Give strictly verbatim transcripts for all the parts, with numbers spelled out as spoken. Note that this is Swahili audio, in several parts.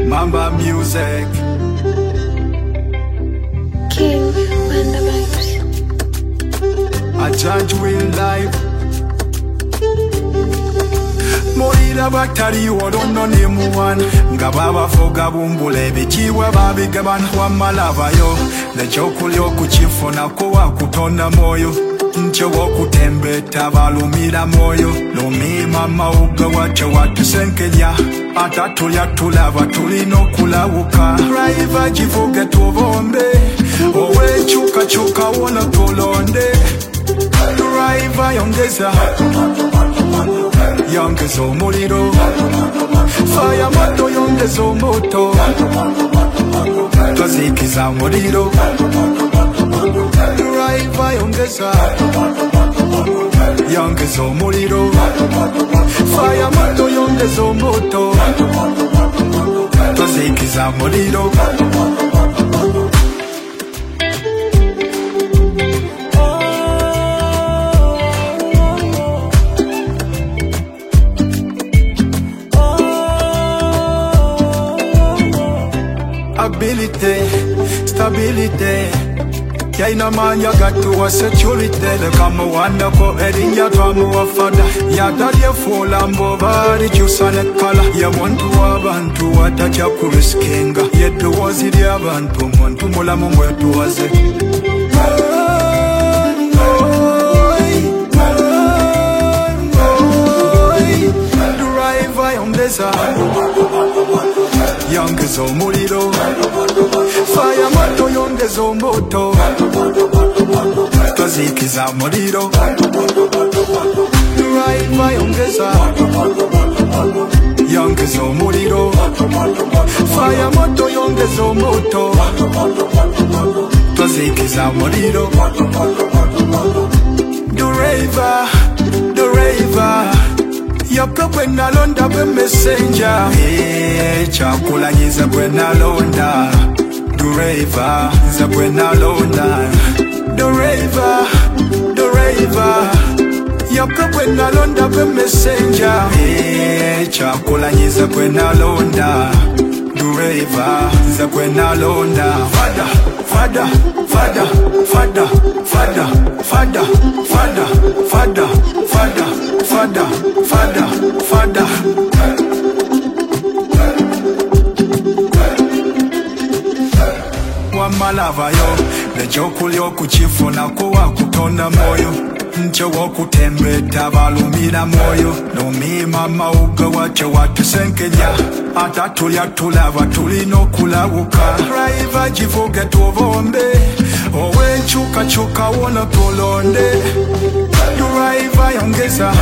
Mamba Music. King Wanda Vibes. A judge will live. Morira batali wolono ne muwan ngababa foga bumbule bikiwa babigabana wamalavayo nechokulyo kuchifona kuwa kutona moyo nche wokutembeta balumira moyo lumima mauga wache watusenkelya atatulya tulava tulino kulawuka raiva jivuge tuvombe owe chuka chuka wona tulonde raiva yongeza yongeza omuliro fire moto yongeza omoto twazikiza omuliro driver yongeza yongeza omuliro fire moto yongeza omoto twazikiza omuliro ability, stability. Yaina manya gatuwa security. Kama wanda ko erinya twamu wafada. Yadalye fula mbobari jusane kala. Ya wantu wabantu watacha kuriskinga. Yetu waziri abantu mwantu mula mwetu waze. Driver yongeza yongeza omuliro fire moto yongeza omoto twazikiza omuliro driver yongeza yongeza omuliro fire moto yongeza omoto twazikiza omuliro driver driver Yoko kwena londa kwe messenger Hey, chakula nyiza kwena londa Driver, nza kwena londa Driver, driver Yoko kwena londa kwe messenger Hey, chakula nyiza kwena londa Driver, nza kwena londa Fada, fada, fada, fada, fada, fada, fada, fada, fada, fada, fada, fada. Wamalava yo, nechokulyo kuchifuna kuwa kutona moyo nche wokutembeta balumira moyo lumima mauga wache watusenkelya atatulya tulava tulino kulawuka driver jivuge tuvombe owe chuka chuka wona tulonde driver yongeza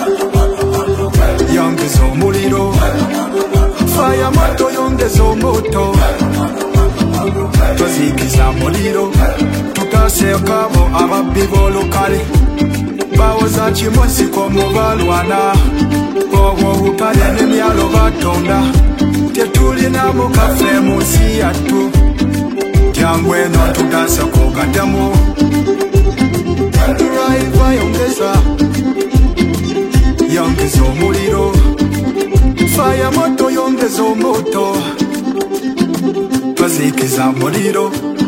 yongeza omuliro fire moto yongeza omoto twazikiza omuliro tutasekabo ababbi b'olukale bawoza kimosiko mu balwana obwo butale n'emyalo batonda tetulinamu kafe mu nsi yattu jangu eno tutaseko gatemu driver yongeza yongeza omuliro fire moto yongeza omoto twazikiza omuliro